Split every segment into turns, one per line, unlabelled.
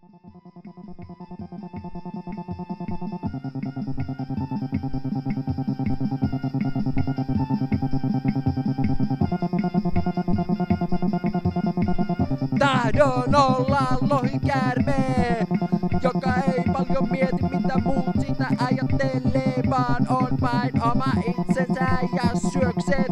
Tahdon olla lohikäärme, joka ei paljon mieti mitä muut sitä ajattelee, vaan on vain oma itsensä ja syöksee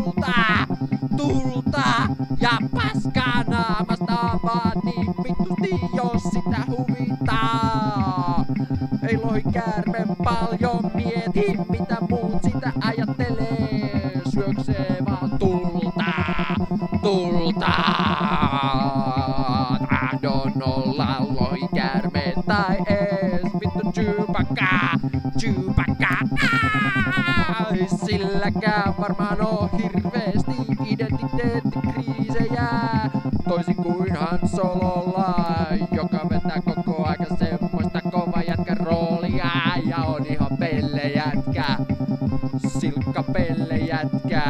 tulta ja paskaa naamasta vaan niin vitusti, jos sitä huvittaa. Ei lohikäärme paljon mieti mitä muut sitä ajattelee, syöksee vaan tulta. Tahdon olla lohikäärme tai ees vittu Chewbacca. Silläkään varmaan oo hirveesti identiteettikriisejä, toisin kuin Han Sololla, joka vetää koko aika semmoista kova jätkän roolia ja on ihan pellejätkä, silkka pellejätkä.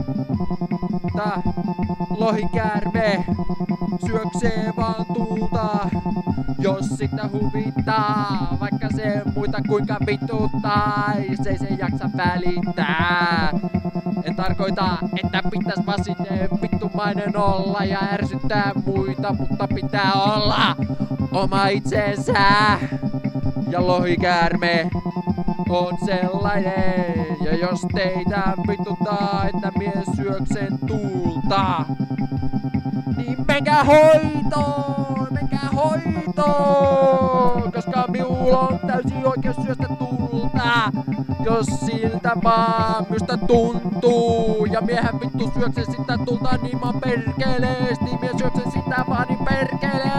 Lohikäärme syöksee vaan tulta, jos sitä huvittaa, vaikka se muita kuinka vituttaa, se ei se jaksa välittää. En tarkoita, että pitäis vaan sinne vittumainen olla ja ärsyttää muita, mutta pitää olla oma itsensä. Ja lohikäärme on sellainen, ja jos teitä vituttaa, että mies syökseen tulta, niin menkää hoitoon, koska minulla on täysin oikeus syöstä tulta, jos siltä vaan minusta tuntuu, ja miehän vittu syöksee sitä tulta niin mä perkeleesti, mies syöksee sitä vaan niin perkeleesti.